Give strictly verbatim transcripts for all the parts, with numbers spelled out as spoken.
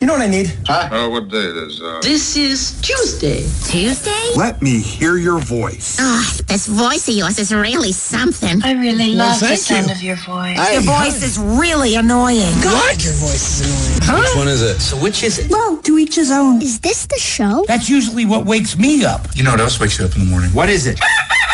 know what I need? Huh? Oh, what day it is? Uh... This is Tuesday. Tuesday? Let me hear your voice. Oh, this voice of yours is really something. I really Well, love the thank sound you. of your voice. I- Your voice is really annoying. God, your voice is annoying. Huh? Which one is it? So which is it? Well, to each his own. Is this the show? That's usually what wakes me up. You know what else wakes you up in the morning? What is it?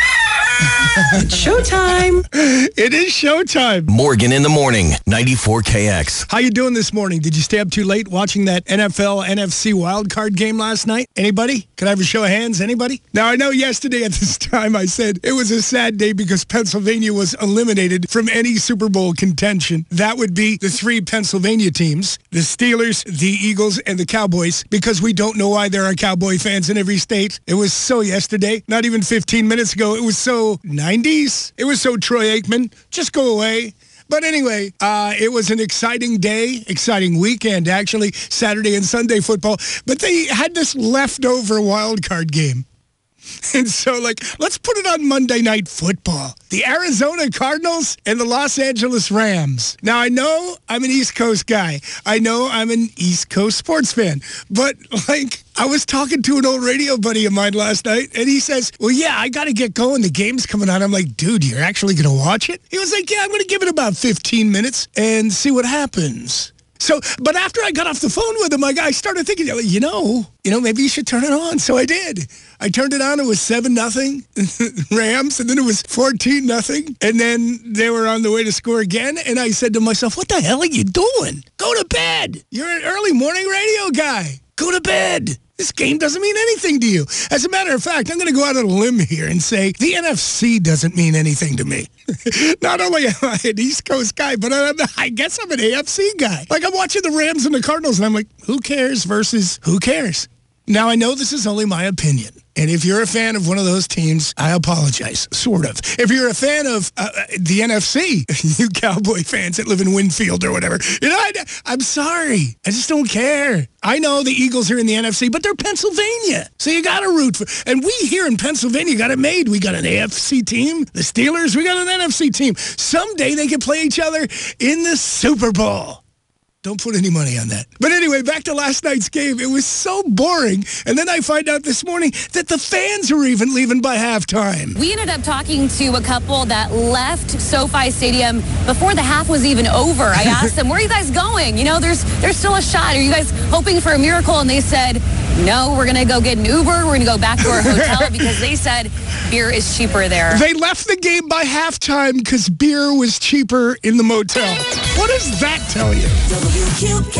It's showtime. It is showtime. Morgan in the morning, ninety-four K X. How you doing this morning? Did you stay up too late watching that N F L N F C wildcard game last night? Anybody? Could I have a show of hands? Anybody? Now, I know yesterday at this time I said it was a sad day because Pennsylvania was eliminated from any Super Bowl contention. That would be the three Pennsylvania teams, the Steelers, the Eagles, and the Cowboys, because we don't know why there are Cowboy fans in every state. It was so yesterday, not even fifteen minutes ago. It was so nineties. It was so Troy Aikman. Just go away. But anyway, uh, it was an exciting day, exciting weekend, actually, Saturday and Sunday football. But they had this leftover wild card game. And so, like, let's put it on Monday Night Football. The Arizona Cardinals and the Los Angeles Rams. Now, I know I'm an East Coast guy. I know I'm an East Coast sports fan. But, like, I was talking to an old radio buddy of mine last night, and he says, well, yeah, I got to get going. The game's coming on. I'm like, dude, you're actually going to watch it? He was like, yeah, I'm going to give it about fifteen minutes and see what happens. So, but after I got off the phone with him, I, I started thinking, you know, you know, maybe you should turn it on. So I did. I turned it on. It was seven nothing Rams, and then it was fourteen nothing, and then they were on the way to score again. And I said to myself, what the hell are you doing? Go to bed. You're an early morning radio guy. Go to bed. This game doesn't mean anything to you. As a matter of fact, I'm going to go out on a limb here and say the N F C doesn't mean anything to me. Not only am I an East Coast guy, but I'm, I guess I'm an A F C guy. Like, I'm watching the Rams and the Cardinals, and I'm like, who cares versus who cares? Now, I know this is only my opinion. And if you're a fan of one of those teams, I apologize, sort of. If you're a fan of uh, the N F C, you Cowboy fans that live in Winfield or whatever, you know, I, I'm sorry. I just don't care. I know the Eagles are in the N F C, but they're Pennsylvania. So you got to root for. And we here in Pennsylvania got it made. We got an A F C team. The Steelers, we got an N F C team. Someday they can play each other in the Super Bowl. Don't put any money on that. But anyway, back to last night's game. It was so boring. And then I find out this morning that the fans were even leaving by halftime. We ended up talking to a couple that left SoFi Stadium before the half was even over. I asked them, where are you guys going? You know, there's there's still a shot. Are you guys hoping for a miracle? And they said, no, we're going to go get an Uber. We're going to go back to our hotel because they said beer is cheaper there. They left the game by halftime because beer was cheaper in the motel. What does that tell you? W Q K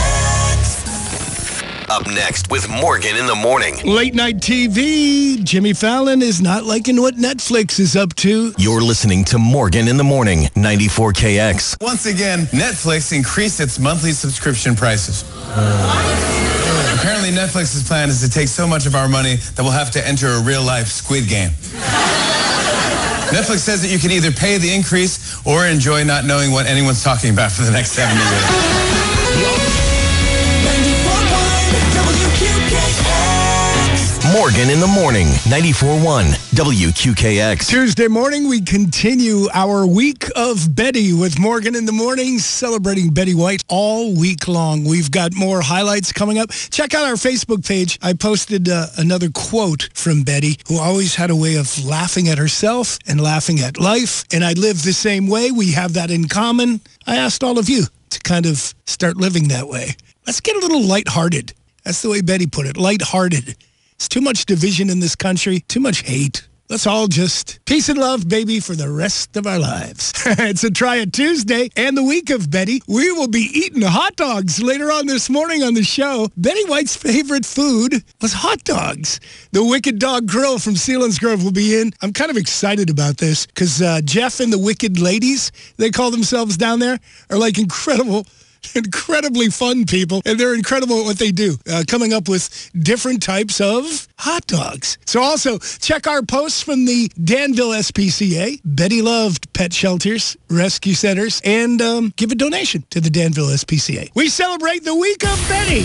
X. Up next with Morgan in the morning. Late night T V. Jimmy Fallon is not liking what Netflix is up to. You're listening to Morgan in the morning, ninety-four K X. Once again, Netflix increased its monthly subscription prices. Apparently, Netflix's plan is to take so much of our money that we'll have to enter a real-life Squid Game. Netflix says that you can either pay the increase or enjoy not knowing what anyone's talking about for the next seventy years. Morgan in the morning, ninety-four point one W Q K X. Tuesday morning, we continue our week of Betty with Morgan in the morning, celebrating Betty White all week long. We've got more highlights coming up. Check out our Facebook page. I posted uh, another quote from Betty, who always had a way of laughing at herself and laughing at life. And I live the same way. We have that in common. I asked all of you to kind of start living that way. Let's get a little lighthearted. That's the way Betty put it, lighthearted. It's too much division in this country, too much hate. Let's all just peace and love, baby, for the rest of our lives. It's a Try It Tuesday and the week of Betty. We will be eating hot dogs later on this morning on the show. Betty White's favorite food was hot dogs. The Wicked Dog Grill from Selinsgrove will be in. I'm kind of excited about this because uh, Jeff and the Wicked Ladies, they call themselves down there, are like incredible incredibly fun people, and they're incredible at what they do, uh, coming up with different types of hot dogs. So also, check our posts from the Danville S P C A, Betty Loved Pet Shelters, Rescue Centers, and um, give a donation to the Danville S P C A. We celebrate the week of Betty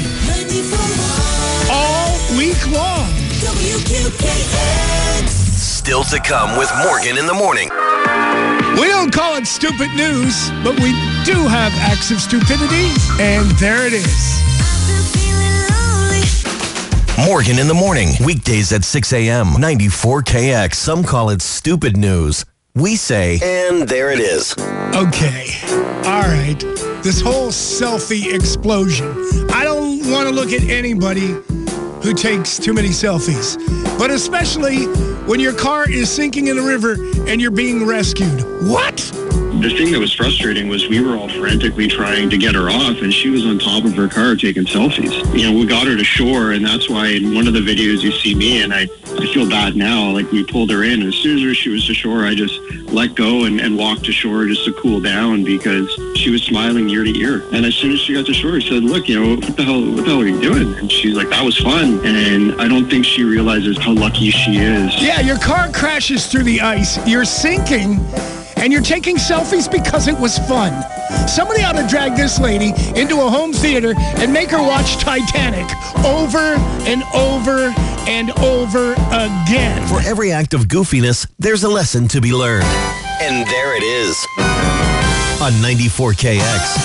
all week long. W Q K X. Still to come with Morgan in the morning. We don't call it stupid news, but we do have acts of stupidity, and there it is. Morgan in the Morning, weekdays at six a.m., ninety-four K X. Some call it stupid news. We say, and there it is. Okay. All right. This whole selfie explosion. I don't want to look at anybody who takes too many selfies, but especially when your car is sinking in the river and you're being rescued. What? The thing that was frustrating was we were all frantically trying to get her off, and she was on top of her car taking selfies. You know, we got her to shore, and that's why in one of the videos you see me, and I, I feel bad now, like we pulled her in. As soon as she was to shore, I just let go and, and walked to shore just to cool down because she was smiling ear to ear. And as soon as she got to shore, I said, look, you know, what the hell, what the hell are you doing? And she's like, that was fun. And I don't think she realizes how lucky she is. Yeah, your car crashes through the ice. You're sinking. And you're taking selfies because it was fun. Somebody ought to drag this lady into a home theater and make her watch Titanic over and over and over again. For every act of goofiness, there's a lesson to be learned. And there it is. On ninety-four K X.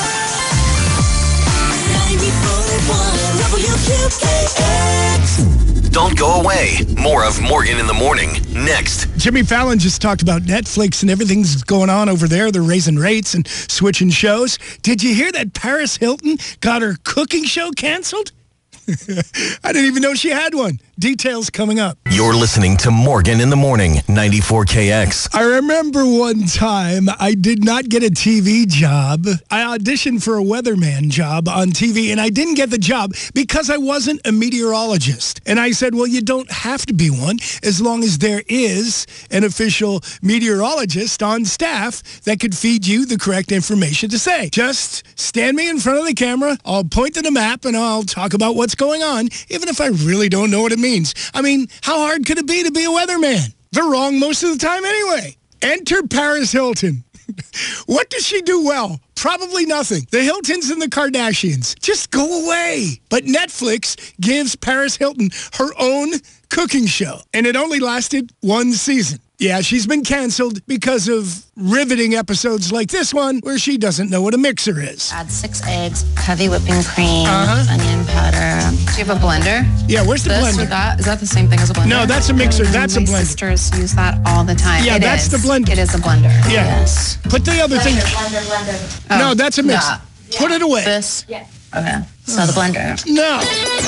ninety-four point one W Q K X. Don't go away. More of Morgan in the Morning next. Jimmy Fallon just talked about Netflix and everything's going on over there. They're raising rates and switching shows. Did you hear that Paris Hilton got her cooking show canceled? I didn't even know she had one. Details coming up. You're listening to Morgan in the Morning, ninety-four K X. I remember one time I did not get a T V job. I auditioned for a weatherman job on T V, and I didn't get the job because I wasn't a meteorologist. And I said, well, you don't have to be one as long as there is an official meteorologist on staff that could feed you the correct information to say. Just stand me in front of the camera, I'll point to the map, and I'll talk about what's going on, even if I really don't know what it means. I mean, how hard could it be to be a weatherman? They're wrong most of the time anyway. Enter Paris Hilton. What does she do well? Probably nothing. The Hiltons and the Kardashians. Just go away. But Netflix gives Paris Hilton her own cooking show, and it only lasted one season. Yeah, she's been canceled because of riveting episodes like this one where she doesn't know what a mixer is. Add six eggs, heavy whipping cream, Uh-huh. onion powder. Do you have a blender? Yeah, where's the This blender? or that? Is that the same thing as a blender? No, that's a mixer. That's a My blender. sisters use that all the time. Yeah, It that's is. the blender. It is a blender. Yeah. Yes. Put the other thing. Blender, blender. Oh, No, that's a mixer. yeah. Put it away. This? Yeah. Okay. So the blender. No.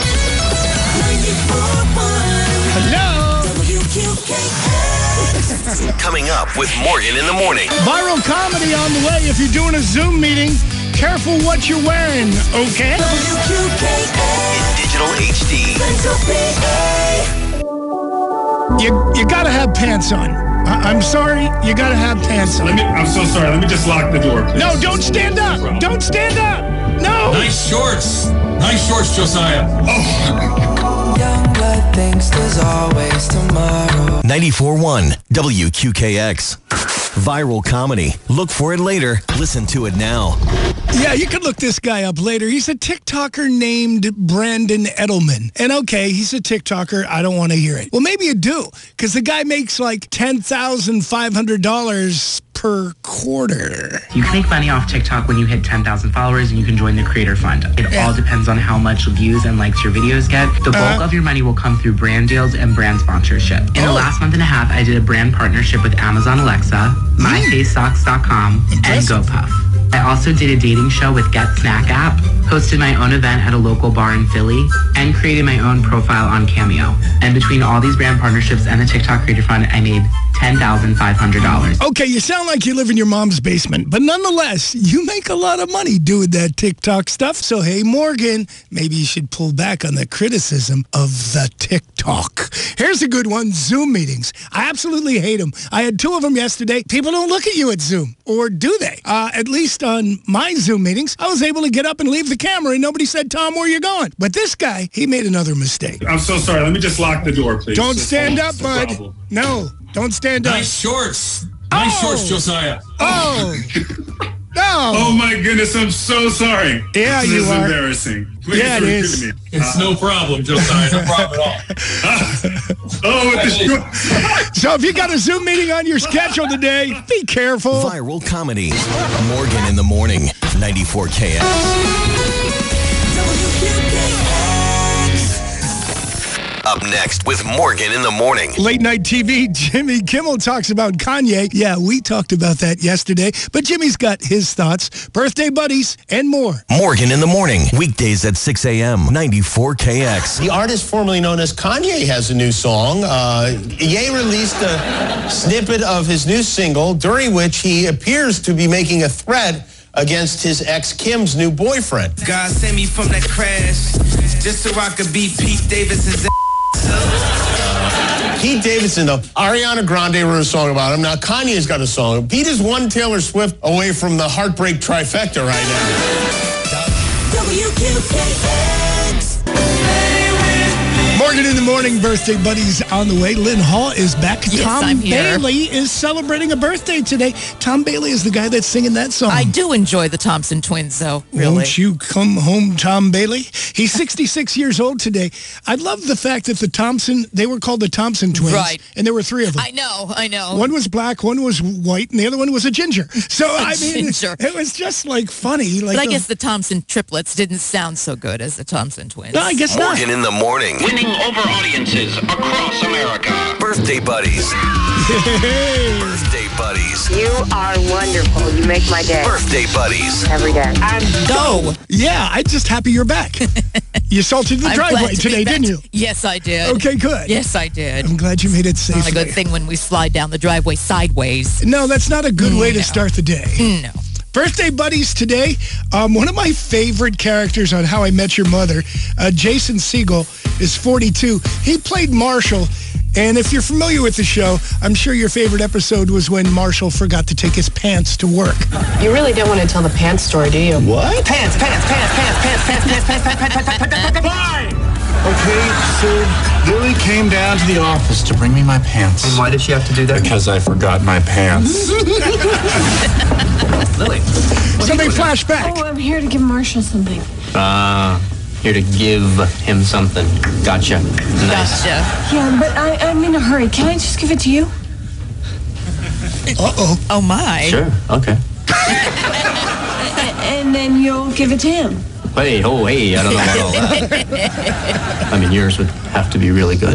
Hello. Coming up with Morgan in the Morning. Viral comedy on the way. If you're doing a Zoom meeting, careful what you're wearing, okay? In digital H D. You you gotta have pants on. I, I'm sorry, you gotta have pants on. Let me, I'm so sorry. Let me just lock the door, please. No, don't stand up. Don't stand up. No. Nice shorts. Nice shorts, Josiah. Oh. Young blood thinks there's always tomorrow. ninety-four point one W Q K X. Viral comedy. Look for it later. Listen to it now. Yeah, you could look this guy up later. He's a TikToker named Brandon Edelman. And okay, he's a TikToker. I don't want to hear it. Well, maybe you do, because the guy makes like ten thousand five hundred dollars per quarter. You can make money off TikTok when you hit ten thousand followers, and you can join the Creator Fund. It Yeah. all depends on how much views and likes your videos get. The bulk Uh-huh. of your money will come through brand deals and brand sponsorship. In the Oh. last month and a half, I did a brand partnership with Amazon Alexa, my face socks dot com, and Impressive. GoPuff. I also did a dating show with Get Snack App, hosted my own event at a local bar in Philly, and created my own profile on Cameo. And between all these brand partnerships and the TikTok Creator Fund, I made ten thousand five hundred dollars. Okay, you sound like you live in your mom's basement, but nonetheless, you make a lot of money doing that TikTok stuff. So, hey, Morgan, maybe you should pull back on the criticism of the TikTok. Here's a good one, Zoom meetings. I absolutely hate them. I had two of them yesterday. People don't look at you at Zoom, or do they? Uh, at least on my Zoom meetings, I was able to get up and leave the camera, and nobody said, Tom, where you going? But this guy, he made another mistake. I'm so sorry. Let me just lock the door, please. Don't Just stand hold on. up, It's no bud. problem. No, don't stand up. Nice shorts. Nice Oh. shorts, Josiah. Oh, no. Oh my goodness, I'm so sorry. Yeah, this you is are. embarrassing. Please Yeah, it forgive is. me. It's no problem, Josiah. No problem at all. Oh, with the short- So if you got a Zoom meeting on your schedule today, be careful. Viral comedy. Morgan in the Morning, ninety-four K X. W Q K Up next with Morgan in the Morning. Late night T V, Jimmy Kimmel talks about Kanye. Yeah, we talked about that yesterday, but Jimmy's got his thoughts, birthday buddies, and more. Morgan in the Morning, weekdays at six a.m., ninety-four K X. The artist formerly known as Kanye has a new song. Uh, Ye released a snippet of his new single, during which he appears to be making a threat against his ex Kim's new boyfriend. God sent me from that crash just so I could be Pete Davidson's uh, Pete Davidson, though, Ariana Grande wrote a song about him. Now Kanye's got a song. Pete is one Taylor Swift away from the heartbreak trifecta right now. W Q K X. Morgan in the Morning, birthday buddies on the way. Lynn Hall is back. Yes, Tom I'm here. Bailey is celebrating a birthday today. Tom Bailey is the guy that's singing that song. I do enjoy the Thompson Twins, though, really. Won't you come home, Tom Bailey? He's sixty-six years old today. I love the fact that the Thompson, they were called the Thompson Twins. Right. And there were three of them. I know, I know. One was black, one was white, and the other one was a ginger. So, A I mean, ginger. it was just like funny. Like But I the- guess the Thompson triplets didn't sound so good as the Thompson Twins. No, I guess not. Morgan in the Morning. Winning over audiences across America. Birthday buddies. Birthday buddies. You are wonderful. You make my day. Birthday buddies. Every day. And go. Yeah, I'm just happy you're back. You salted the I'm driveway glad to be today, back. didn't you? Yes, I did. Okay, good. Yes, I did. I'm glad you made it safely. Not a good thing when we slide down the driveway sideways. No, that's not a good way No. to start the day. No. Birthday buddies today. Um, one of my favorite characters on How I Met Your Mother, uh, Jason Segel, is forty-two. He played Marshall. And if you're familiar with the show, I'm sure your favorite episode was when Marshall forgot to take his pants to work. You really don't want to tell the pants story, do you? What? Pants, pants, pants, pants, pants, pants, pants, pants, pants, pants, pants, pants, pants, pants. Okay, so Lily came down to the office to bring me my pants. And why did she have to do that? Because I forgot my pants. Lily. Somebody flash back. Oh, I'm here to give Marshall something. Uh, here to give him something. Gotcha. Nice. Gotcha. Yeah, but I, I'm in a hurry. Can I just give it to you? Uh-oh. Oh, my. Sure, okay. A- and then you'll give it to him. Hey, oh, hey, I don't know about all that. I mean, yours would have to be really good.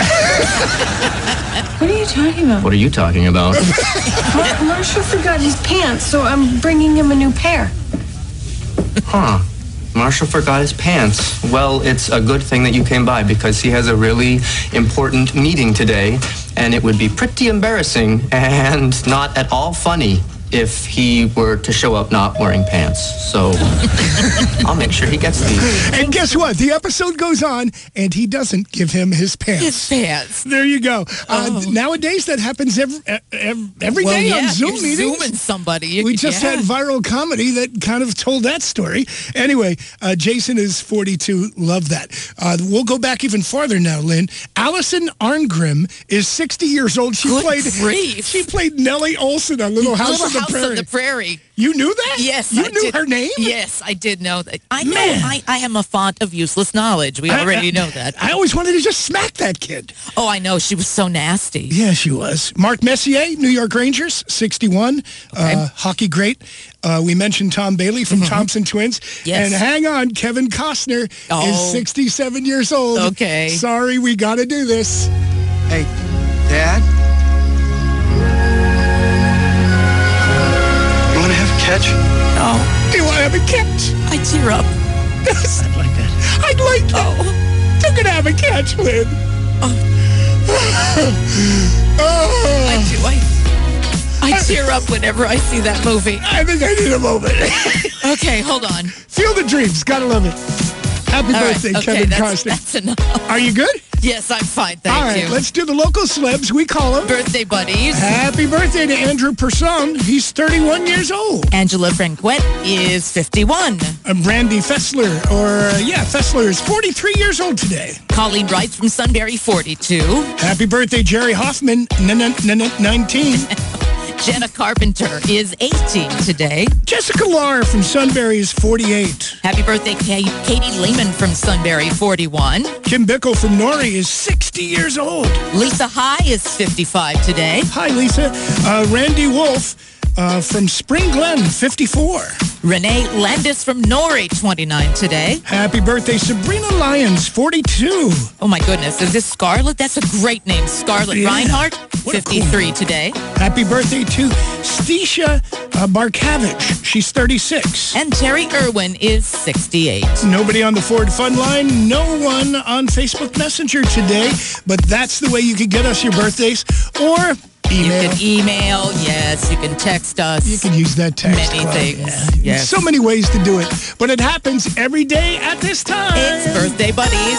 What are you talking about? What are you talking about? Mar- Marshall forgot his pants, so I'm bringing him a new pair. Huh. Marshall forgot his pants. Well, it's a good thing that you came by because he has a really important meeting today, and it would be pretty embarrassing and not at all funny if he were to show up not wearing pants. So I'll make sure he gets these. And guess what? The episode goes on, and he doesn't give him his pants. His pants. There you go. Uh, Oh. Nowadays, that happens every, every, every Well, day yeah, on Zoom you're meetings. Zooming somebody. You- We just yeah. had viral comedy that kind of told that story. Anyway, uh, Jason is forty-two. Love that. Uh, we'll go back even farther now, Lynn. Allison Arngrim is sixty years old. She Good played grief. She played Nellie Olson on Little House, Little on the House Prairie. on the Prairie. You knew that? Yes, You I knew did. her name? Yes, I did know that. I know. Man. I, I am a font of useless knowledge. We I- already I- know that. I always wanted to just smack that kid. Oh, I know. She was so nasty. Yeah, she was. Mark Messier, New York Rangers, sixty-one, uh, hockey great. Uh, we mentioned Tom Bailey from Thompson Twins. Yes. And hang on, Kevin Costner Oh. is sixty-seven years old. Okay. Sorry, we got to do this. Hey, Dad? You want to have a catch? Oh, Do you want to have a catch? I tear up. I'd like that. I'd like that. Oh, You're going to have a catch, Lynn. I Oh. do. I, I tear up whenever I see that movie. I think I need a moment. Okay, hold on. Field of Dreams. Gotta love it. Happy All right, birthday, okay, Kevin that's, Costner. that's enough. Are you good? Yes, I'm fine. Thank All right, you. let's do the local celebs. We call them. Birthday buddies. Happy birthday to Andrew Person. He's thirty-one years old. Angela Franquette is fifty-one. And Brandy Fessler, or uh, yeah, Fessler is forty-three years old today. Colleen Wright from Sunbury, forty-two. Happy birthday, Jerry Hoffman, n- n- n- nineteen. Jenna Carpenter is eighteen today. Jessica Lahr from Sunbury is forty-eight. Happy birthday, Kate, Katie Lehman from Sunbury, forty-one. Kim Bickle from Norrie is sixty years old. Lisa High is fifty-five today. Hi, Lisa. Uh, Randy Wolf uh, from Spring Glen, fifty-four. Renee Landis from Norway, twenty-nine today. Happy birthday, Sabrina Lyons, forty-two. Oh my goodness, is this Scarlett? That's a great name. Scarlett Yeah. Reinhardt, What a cool fifty-three name. today. Happy birthday to Stisha uh, Barkavich. She's thirty-six. And Terry Irwin is sixty-eight. Nobody on the Ford Fun Line, no one on Facebook Messenger today, but that's the way you can get us your birthdays, or email. You can email, yes. You can text us. You can use that text. Many club, things, yeah. yes. So many ways to do it, but it happens every day at this time. It's Birthday Buddies.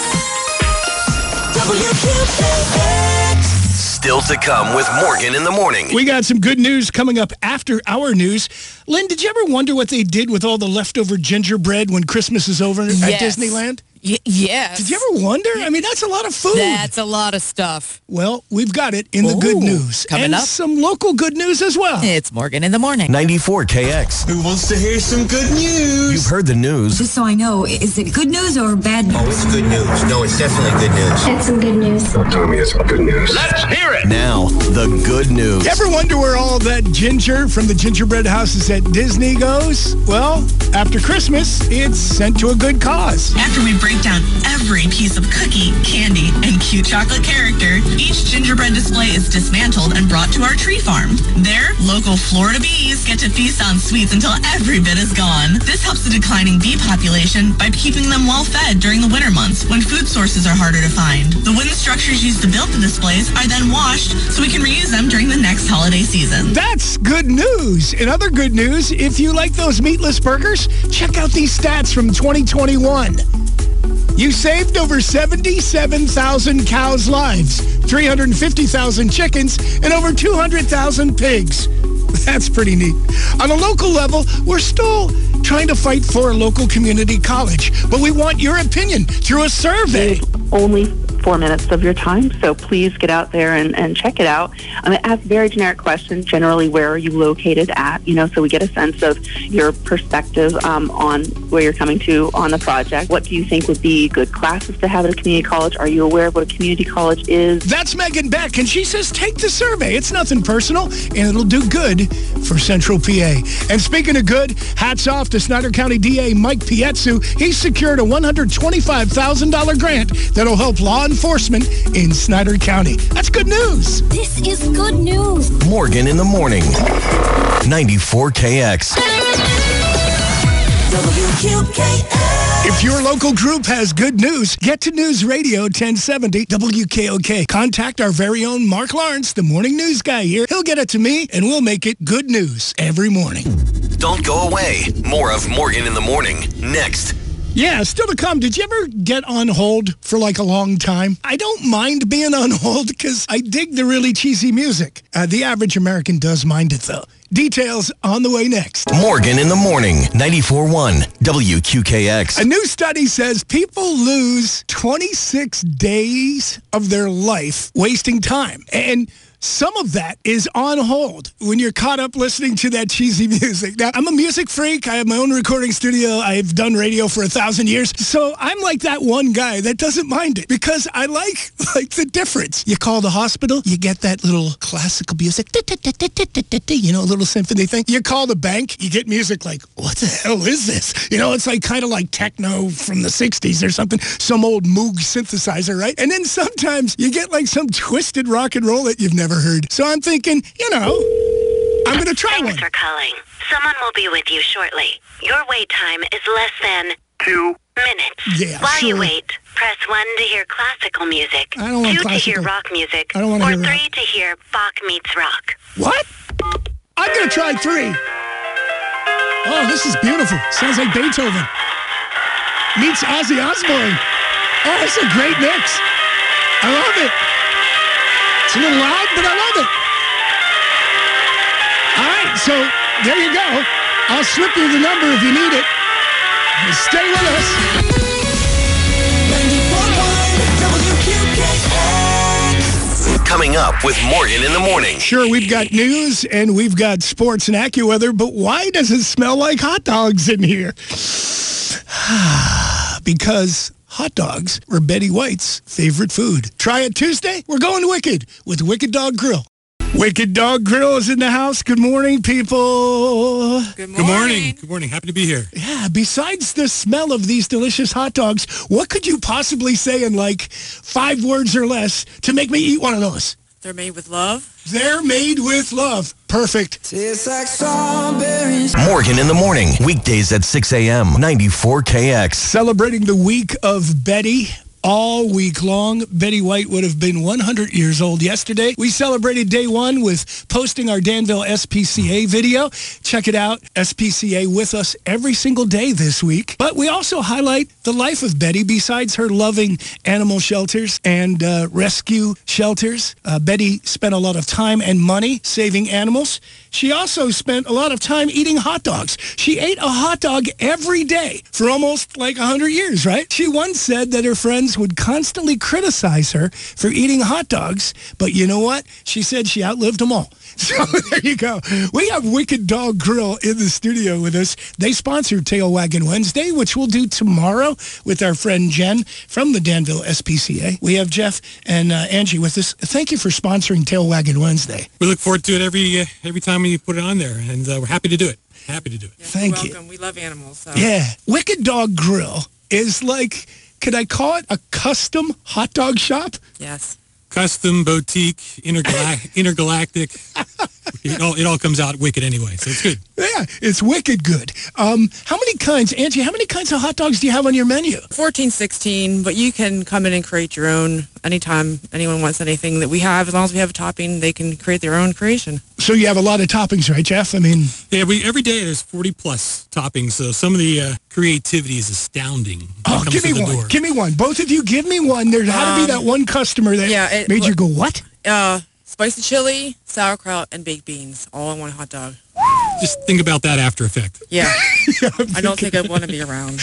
W Q K X. Still to come with Morgan in the morning. We got some good news coming up after our news. Lynn, did you ever wonder what they did with all the leftover gingerbread when Christmas is over at Yes. Disneyland? Y- yes. Did you ever wonder? I mean, that's a lot of food. That's a lot of stuff. Well, we've got it in the good Ooh, news. coming and up. some local good news as well. It's Morgan in the morning. ninety-four K X. Who wants to hear some good news? You've heard the news. Just so I know, is it good news or bad news? Oh, it's good news. No, it's definitely good news. It's some good news. Don't tell me it's good news. Let's hear it. Now, the good news. You ever wonder where all that ginger from the gingerbread houses at Disney goes? Well, after Christmas, it's sent to a good cause. After we break down every piece of cookie, candy, and cute chocolate character, each gingerbread display is dismantled and brought to our tree farm. There, local Florida bees get to feast on sweets until every bit is gone. This helps the declining bee population by keeping them well fed during the winter months when food sources are harder to find. The wooden structures used to build the displays are then washed so we can reuse them during the next holiday season. That's good news. In other good news, if you like those meatless burgers, check out these stats from twenty twenty-one. You saved over seventy-seven thousand cows' lives, three hundred fifty thousand chickens, and over two hundred thousand pigs. That's pretty neat. On a local level, we're still trying to fight for a local community college, but we want your opinion through a survey. Only four minutes of your time, so please get out there and, and check it out. Um, it asks very generic questions, generally where are you located at, you know, so we get a sense of your perspective um, on where you're coming to on the project. What do you think would be good classes to have at a community college? Are you aware of what a community college is? That's Megan Beck, and she says take the survey. It's nothing personal, and it'll do good for Central P A. And speaking of good, hats off to Snyder County D A Mike Pietsu. He's secured a one hundred twenty-five thousand dollars grant that'll help law enforcement in Snyder County. That's good news. This is good news. Morgan in the morning. ninety-four K X. W Q K X. If your local group has good news, get to News Radio ten seventy W K O K. Contact our very own Mark Lawrence, the morning news guy here. He'll get it to me, and we'll make it good news every morning. Don't go away. More of Morgan in the morning next. Yeah, still to come. Did you ever get on hold for like a long time? I don't mind being on hold because I dig the really cheesy music. Uh, the average American does mind it, though. Details on the way next. Morgan in the morning. ninety-four one W Q K X. A new study says people lose twenty-six days of their life wasting time. And some of that is on hold when you're caught up listening to that cheesy music. Now, I'm a music freak. I have my own recording studio. I've done radio for a thousand years. So I'm like that one guy that doesn't mind it because I like like the difference. You call the hospital, you get that little classical music, you know, a little symphony thing. You call the bank, you get music like, what the hell is this? You know, it's like kind of like techno from the sixties or something, some old Moog synthesizer, right? And then sometimes you get like some twisted rock and roll that you've never heard. So I'm thinking, you know, I'm going to try Thanks one. for calling. Someone will be with you shortly. Your wait time is less than two minutes. Yeah, While sure. you wait, press one to hear classical music, I don't want two to hear classical. rock music, I don't wanna or hear rock. three to hear Bach meets rock. What? I'm going to try three. Oh, this is beautiful. Sounds like Beethoven. Meets Ozzy Osbourne. Oh, it's a great mix. I love it. It's a little loud, but I love it. All right, so there you go. I'll slip you the number if you need it. Stay with us. ninety-four point one W Q K X. Coming up with Morgan in the morning. Sure, we've got news and we've got sports and AccuWeather, but why does it smell like hot dogs in here? Because hot dogs were Betty White's favorite food. Try it Tuesday? We're going Wicked with Wicked Dog Grill. Wicked Dog Grill is in the house. Good morning, people. Good morning. Good morning. Good morning. Happy to be here. Yeah, besides the smell of these delicious hot dogs, what could you possibly say in like five words or less to make me eat one of those? They're made with love. They're made with love. Perfect. Tastes like strawberries. Morgan in the morning, weekdays at six a.m., ninety-four K X. Celebrating the week of Betty. All week long. Betty White would have been one hundred years old yesterday. We celebrated day one with posting our Danville S P C A video. Check it out, S P C A with us every single day this week. But we also highlight the life of Betty besides her loving animal shelters and uh, rescue shelters. Uh, Betty spent a lot of time and money saving animals. She also spent a lot of time eating hot dogs. She ate a hot dog every day for almost like one hundred years, right? She once said that her friends would constantly criticize her for eating hot dogs, but you know what? She said she outlived them all. So there you go. We have Wicked Dog Grill in the studio with us. They sponsored Tail Waggin' Wednesday, which we'll do tomorrow with our friend Jen from the Danville S P C A. We have Jeff and uh, Angie with us. Thank you for sponsoring Tail Waggin' Wednesday. We look forward to it every uh, every time we put it on there, and uh, we're happy to do it. Happy to do it. Yeah, Thank you're you. welcome. We love animals. So. Yeah. Wicked Dog Grill is like, could I call it a custom hot dog shop? Yes. Custom, boutique, intergalac- intergalactic. It all, it all comes out wicked anyway, so it's good. Yeah, it's wicked good. Um, how many kinds, Angie, how many kinds of hot dogs do you have on your menu? fourteen, sixteen, but you can come in and create your own anytime anyone wants anything that we have. As long as we have a topping, they can create their own creation. So you have a lot of toppings, right, Jeff? I mean... Yeah, we every day there's forty plus toppings, so some of the uh, creativity is astounding. Oh, give me one. Door. Give me one. Both of you, give me one. There had um, to be that one customer that yeah, it, made you go, what? Uh, spicy chili, sauerkraut, and baked beans, all in one hot dog. Just think about that after effect. Yeah. yeah I don't think I'd want to be around.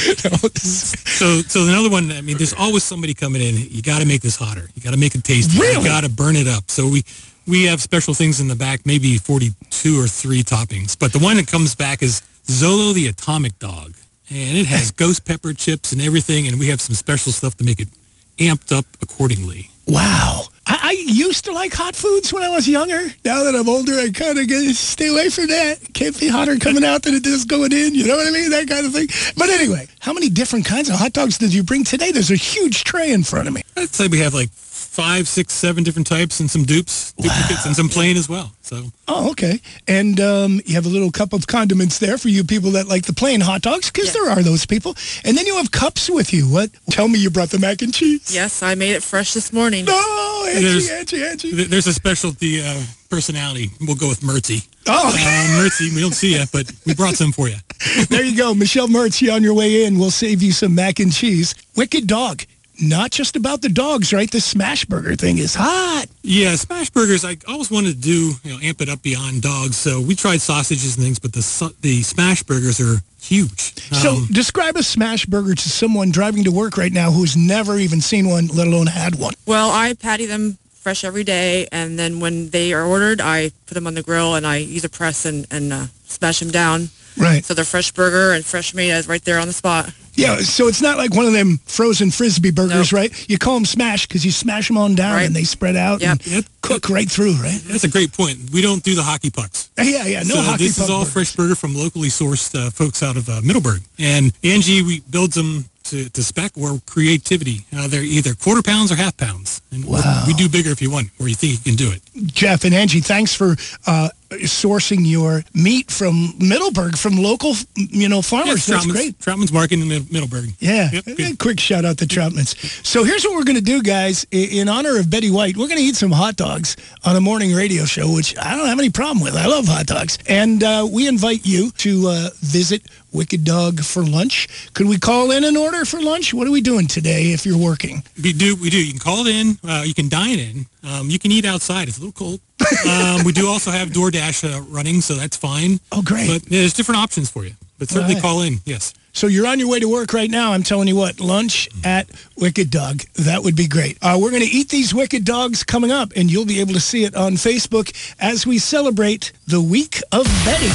so so another one, I mean, there's always somebody coming in. You got to make this hotter. You got to make it tasty. Really? You got to burn it up. So we... We have special things in the back, maybe forty-two or three toppings. But the one that comes back is Zolo the Atomic Dog. And it has ghost pepper chips and everything, and we have some special stuff to make it amped up accordingly. Wow. I, I used to like hot foods when I was younger. Now that I'm older, I kind of get stay away from that. Can't be hotter coming out than it is going in. You know what I mean? That kind of thing. But anyway, how many different kinds of hot dogs did you bring today? There's a huge tray in front of me. I'd say we have like five, six, seven different types and some dupes, duplicates, wow. and some plain as well. So. Oh, okay. And um, you have a little cup of condiments there for you people that like the plain hot dogs, because yeah. there are those people. And then you have cups with you. What? Tell me you brought the mac and cheese. Yes, I made it fresh this morning. Oh, Angie, there's, Angie, Angie. There's a specialty uh, personality. We'll go with Mertzy. Oh. Uh, Mertzy, we don't see you, but we brought some for you. There you go. Michelle Mertzy on your way in. We'll save you some mac and cheese. Wicked Dog. Not just about the dogs, right? The smash burger thing is hot. Yeah, smash burgers, I always wanted to do, you know, amp it up beyond dogs. So we tried sausages and things, but the the smash burgers are huge. So um, describe a smash burger to someone driving to work right now who's never even seen one, let alone had one. Well, I patty them fresh every day, and then when they are ordered, I put them on the grill, and I use a press and, and uh, smash them down. Right. So they're fresh burger and fresh meat is right there on the spot. Yeah, so it's not like one of them frozen Frisbee burgers, nope. right? You call them smash because you smash them on down right. and they spread out yep. and yep. cook right through, right? That's a great point. We don't do the hockey pucks. Yeah, yeah, no so hockey this puck is all burgers. fresh burger from locally sourced uh, folks out of uh, Middleburg. And Angie we builds them to, to spec or creativity. Uh, they're either quarter pounds or half pounds. And wow. we do bigger if you want, or you think you can do it. Jeff and Angie, thanks for uh, sourcing your meat from Middleburg, from local, you know, farmers. Yeah, That's great. Troutman's Market in Middleburg. Yeah. Yep, a quick shout out to Troutman's. So here's what we're going to do, guys. In honor of Betty White, we're going to eat some hot dogs on a morning radio show, which I don't have any problem with. I love hot dogs. And uh, we invite you to uh, visit Wicked Dog for lunch. Could we call in an order for lunch? What are we doing today if you're working? We do. We do. You can call it in. Uh, you can dine in. Um, you can eat outside. It's a little cold. um, we do also have DoorDash uh, running, so that's fine. Oh, great. But yeah, there's different options for you. But certainly right. call in, yes. So you're on your way to work right now. I'm telling you what, lunch at Wicked Dog. That would be great. Uh, we're going to eat these Wicked Dogs coming up, and you'll be able to see it on Facebook as we celebrate the week of Betty.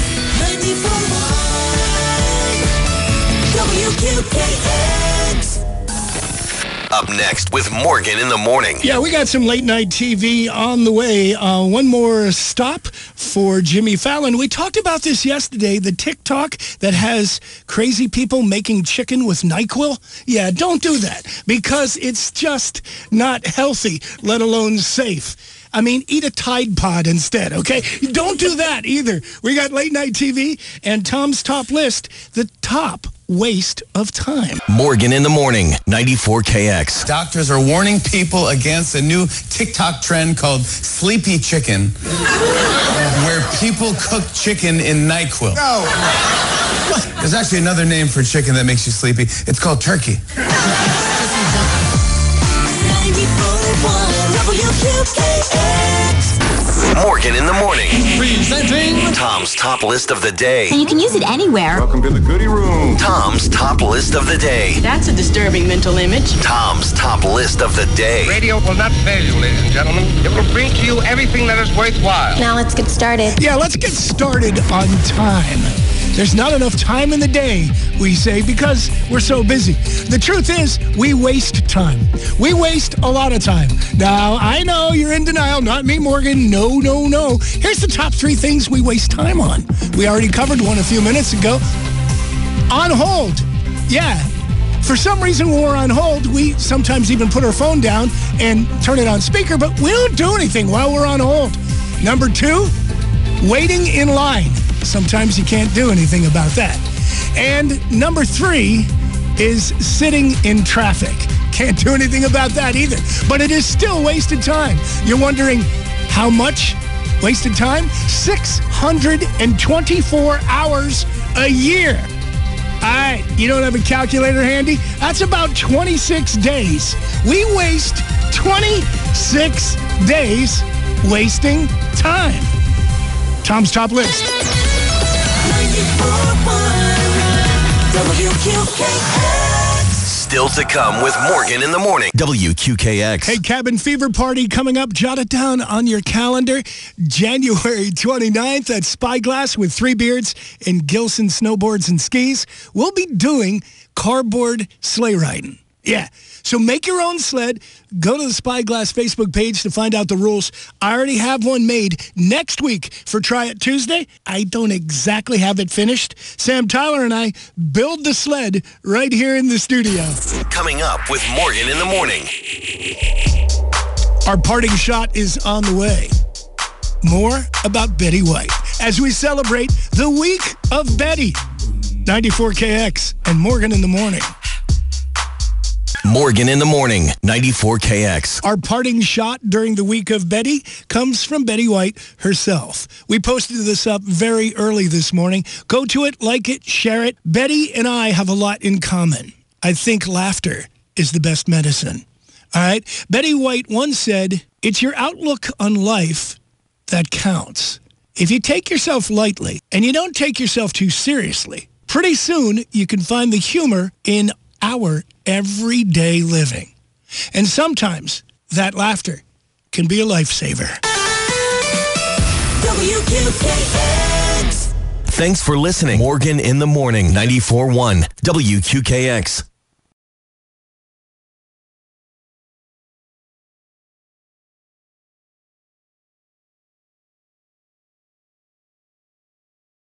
W Q K X. Up next with Morgan in the Morning. Yeah, we got some late night T V on the way. Uh, one more stop for Jimmy Fallon. We talked about this yesterday, the TikTok that has crazy people making chicken with NyQuil. Yeah, don't do that because it's just not healthy, let alone safe. I mean, eat a Tide Pod instead, okay? Don't do that either. We got late night T V and Tom's top list, the top waste of time. Morgan in the Morning, ninety-four K X. Doctors are warning people against a new TikTok trend called sleepy chicken, where people cook chicken in NyQuil. No. There's actually another name for chicken that makes you sleepy. It's called turkey. Morgan in the Morning. Presenting Tom's top list of the day. And you can use it anywhere. Welcome to the goodie room. Tom's top list of the day. That's a disturbing mental image. Tom's top list of the day. Radio will not fail you, ladies and gentlemen. It will bring to you everything that is worthwhile. Now let's get started. Yeah, let's get started on time. There's not enough time in the day, we say, because we're so busy. The truth is, we waste time. We waste a lot of time. Now, I know you're in denial. Not me, Morgan. No, no, no. Here's the top three things we waste time on. We already covered one a few minutes ago. On hold. Yeah. For some reason, when we're on hold, we sometimes even put our phone down and turn it on speaker, but we don't do anything while we're on hold. Number two, waiting in line. Sometimes you can't do anything about that. And number three is sitting in traffic. Can't do anything about that either. But it is still wasted time. You're wondering how much wasted time? six hundred twenty-four hours a year. All right, you don't have a calculator handy? That's about twenty-six days. We waste twenty-six days wasting time. Tom's top list. W Q K X. Still to come with Morgan in the Morning. W Q K X. Hey, Cabin Fever Party coming up. Jot it down on your calendar. January twenty-ninth at Spyglass with Three Beards and Gilson Snowboards and Skis. We'll be doing cardboard sleigh riding. Yeah. So make your own sled. Go to the Spyglass Facebook page to find out the rules. I already have one made next week for Try It Tuesday. I don't exactly have it finished. Sam Tyler and I build the sled right here in the studio. Coming up with Morgan in the Morning. Our parting shot is on the way. More about Betty White as we celebrate the week of Betty. ninety-four K X and Morgan in the Morning. Morgan in the Morning, ninety-four K X. Our parting shot during the week of Betty comes from Betty White herself. We posted this up very early this morning. Go to it, like it, share it. Betty and I have a lot in common. I think laughter is the best medicine. All right? Betty White once said, it's your outlook on life that counts. If you take yourself lightly and you don't take yourself too seriously, pretty soon you can find the humor in our everyday living. And sometimes that laughter can be a lifesaver. W Q K X. Thanks for listening. Morgan in the Morning, ninety-four point one W Q K X.